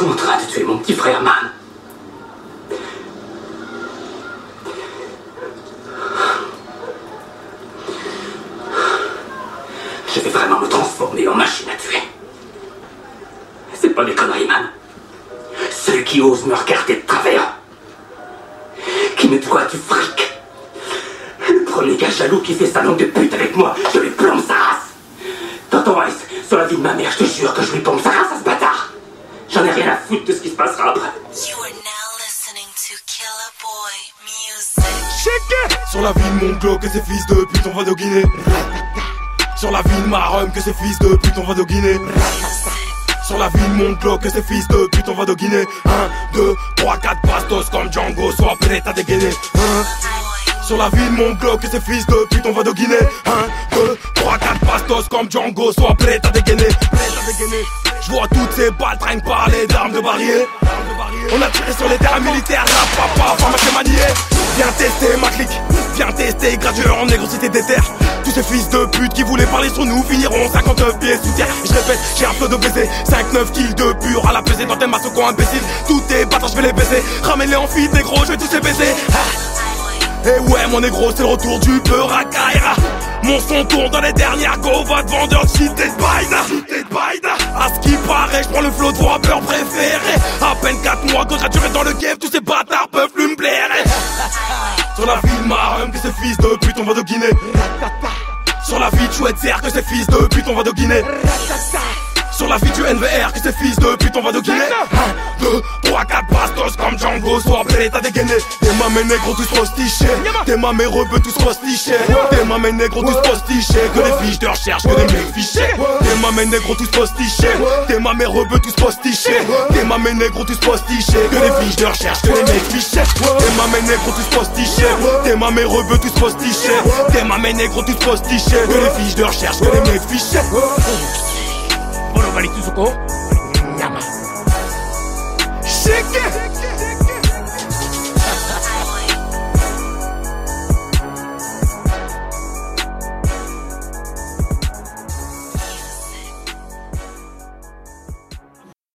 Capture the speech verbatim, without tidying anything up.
sont en train de tuer mon petit frère, man. Je vais vraiment me transformer en machine à tuer. C'est pas des conneries, man. Ceux qui osent me regarder de travers, qui me doit du fric. Le premier gars jaloux qui fait sa langue de pute avec moi, je lui plombe sa race. Tonton Ice, sur la vie de ma mère, je te jure que je lui plombe sa race à ce bâtard. J'en ai rien à foutre de ce qui se passera après. You are now listening to Killer Boy Music. Check it. Sur la vie de mon glow, que ces fils de pute, on va doguiner. Sur la vie de ma rhum, que ces fils de pute, on va doguiner. Sur la vie de mon glow, que ces fils de pute, on va doguiner. un, deux, trois, quatre bastos comme Django, sois prêt à dégainer. un, Sur la vie de mon glow, que ces fils de pute, on va doguiner. un, deux, trois, quatre bastos comme Django, sois prêt à dégainer. Je vois toutes ces balles traînent parler d'armes de barrière. On a tiré sur les terrains militaires, la papa, pharmacie maniée. Viens tester ma clique, viens tester gradué en négrosité des terres. Tous ces fils de pute qui voulaient parler sur nous finiront cinquante-neuf pieds sous terre. Je répète, j'ai un flot de baiser, cinq neuf kills de pur à la pesée dans tes massocons imbéciles. Tous tes bâtards, je vais les baiser. Ramène-les en feed, négro, je vais tous les baiser. Ah. Et ouais, mon négro, c'est le retour du peur à Kaira. Mon son tourne dans les dernières go, va te vendeur, cité de Baïda. Cité de Baïda. À ce qui paraît, je prends le flow de vos rappeurs préférés. À peine quatre mois que j'ai duré dans le game, tous ces bâtards peuvent plus me blairer. Sur la vie de ma rhum, que ces fils de pute, on va de Guinée. Sur la vie de chouette serre, que ces fils de pute, on va de Guinée. Sur la vie du N V R, que ces fils de pute, on va de Guinée. un, deux, trois, quatre bastos comme Django, sois prêt à dégainer. T'es ma mes négros tous postichés. T'es ma mes rebeux tous postichés. T'es ma mes négros tous postichés. Que des fiches de recherche, que des mecs fichés. T'es ma mes négros tous postichés. T'es ma mes rebeux tous postichés. T'es ma mes négros tous postichés. Que des fiches de recherche, que des mecs fichés. T'es ma mes négros tous postichés. T'es ma mes rebeux tous postichés. T'es ma mes négros tous postichés. Que des fiches de recherche, que des mecs fichés. Shake it!